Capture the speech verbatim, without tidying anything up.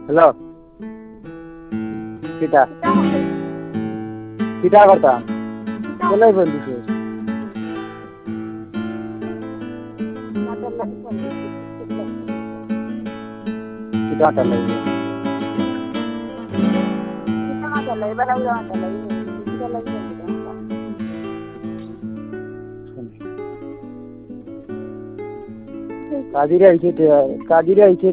hello কিটা কিটা করতাম চলে বলছিস কিটা মাতাল লাগবে কিটা মাতাল লাগবে বড় বড় মাতাল লাগবে কিটা লাগবে কাজিরে আইছে কাজিরে আইছে